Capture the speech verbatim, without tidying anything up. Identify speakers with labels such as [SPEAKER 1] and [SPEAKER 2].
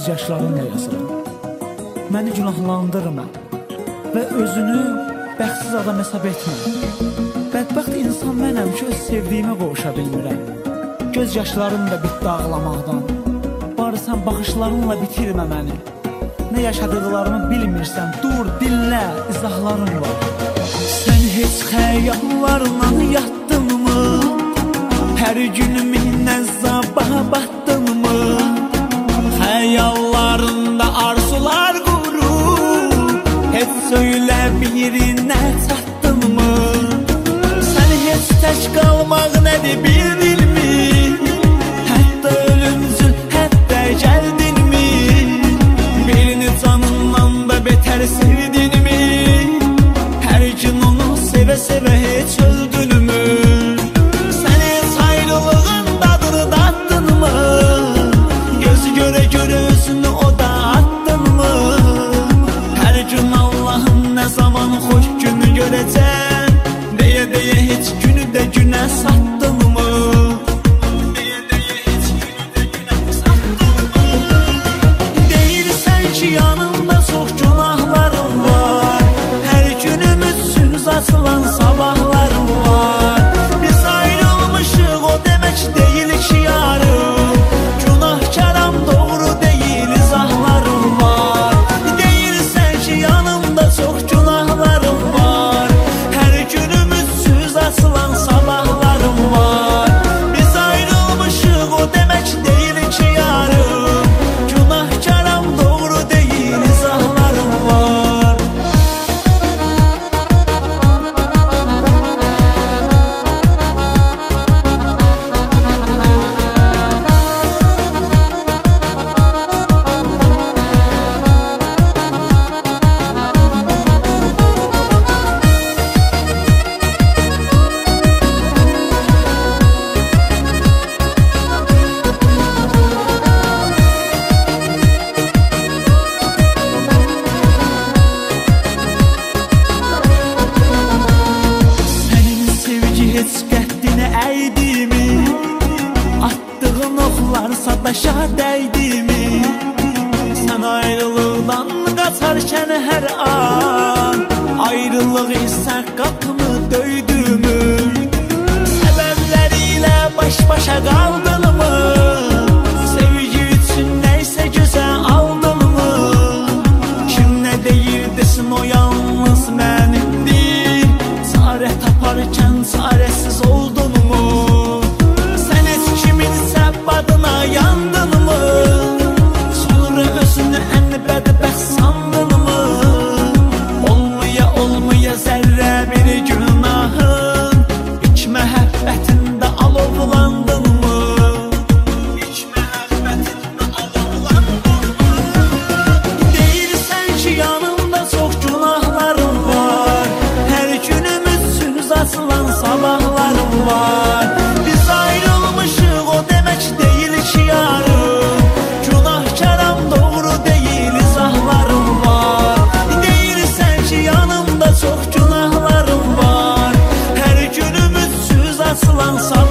[SPEAKER 1] göz yaşlarımla yazıram. Məni günahlandırma və özünü bəxtsiz adam hesab etmə. Bədbəxt insan mənəm ki, öz sevdiyimə qovuşa bilmirəm. Göz yaşlarım da bitdi ağlamaqdan. Barı sən baxışlarınla bitirmə məni. Nə yaşadıqlarımı bilmirsən, dur, dinlə, izahlarım var. Sən heç xəyallarla yatdınmı? Hər günüm indən sabaha batdınmı? Xəyallarında arzular qurur, heç söylə birinə çatdınmı? Sən heç tək qalmaq nədir bildinmi? Hətta ölümcül, hətta gəldinmi? Birini canından da betər sevdinmi? Hər gün onu sevə-sevə heç öldünmü? Sən heç ayrılığın dadını dattınmı? Gözü görə-görə özünü o da attınmı? Hər gün Allahın nə zaman xoş günü görəcək? Deyə-deyə heç günü də günə satdınmı? Deyə-deyə heç günü də günə satdınmı? Deyirsən ki, yanımda çox günahlarım var. Hər günümüz söz açılan sabahlarım var. Biz ayrılmışıq, o demək deyil ki yarım. Günahkaram, doğru deyil, izahlarım var. Deyirsən ki, yanımda çox günahlarım var. Hər günümüz söz açılan sabahlarım var. Biz ayrılmışıq, o demək deyil ki yarım. Günahkaram, doğru deyil, izahlarım var. Sənin sevgi heç qəddini əydimi? Attığın oxlar sadaşa dəydimi? Sən ayrılıqdan qaçarkən hər an ayrılıq isə qapını döydümü? Səbəbləri ilə baş-başa qaldınmı? Sevgi üçün nəysə gözə aldınmı? Kim nə deyir desin, o yalnız mənimdir. Çarə taparkən çarəsiz oldunmu? Sən heç kiminsə badına yandınmı? Sonra özünü ən bədbəxt sandınmı? Olmaya olmaya zərrə bir günahın, İlk məhəbbətində alovlandınmı? İlk məhəbbətində alovlandınmı? Deyirsən ki, yanımda çox günahlarım var. Hər günümüz söz açılan sabahlarım var. Biz ayrılmışıq, o demək deyil ki yarım. Günahkaram, doğru deyil, izahlarım var. Deyirsən ki, yanımda çox günahlarım var. Hər günümüz söz açılan sabahlarım var.